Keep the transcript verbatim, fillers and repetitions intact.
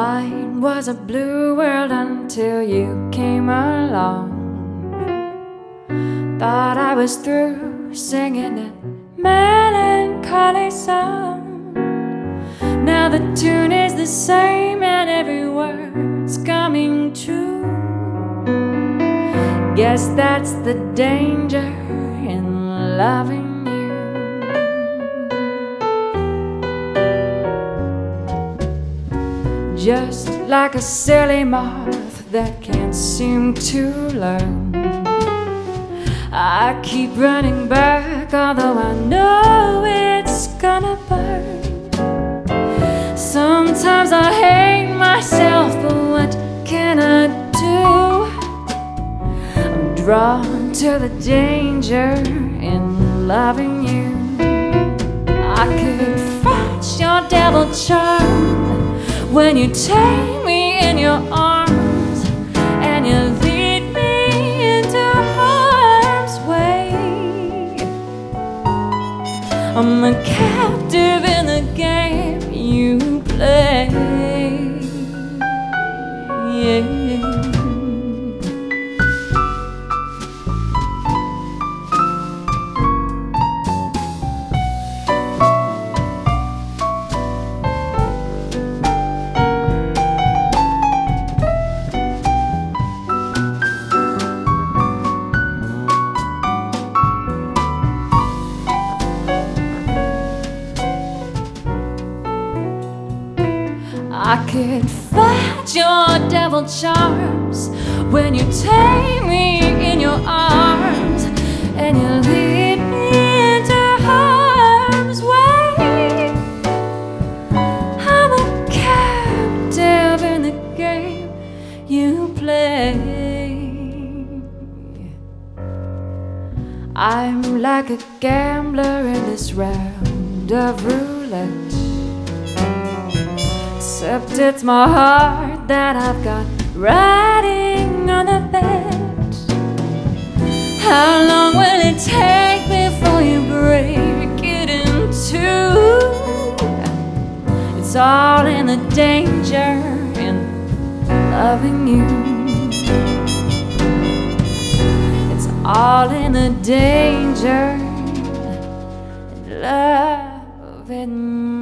Mine was a blue world until you came along. Thought I was through singing that melancholy song. Now the tune is the same and every word's coming true. Guess that's the danger in loving you. Just like a silly moth that can't seem to learn, I keep running back, although I know it's gonna burn. Sometimes I hate myself, but what can I do? I'm drawn to the danger in loving you. I could fight your devil charm when you take me in your arms and you lead me into harm's way. I'm a captive in the game you play. Yeah. I could fight your devil charms when you take me in your arms and you lead me into harm's way. I'm a captive in the game you play. I'm like a gambler in this round of roulette, except it's my heart that I've got riding on the bet. How long will it take before you break it in two? It's all in the danger in loving you. It's all in the danger in loving you.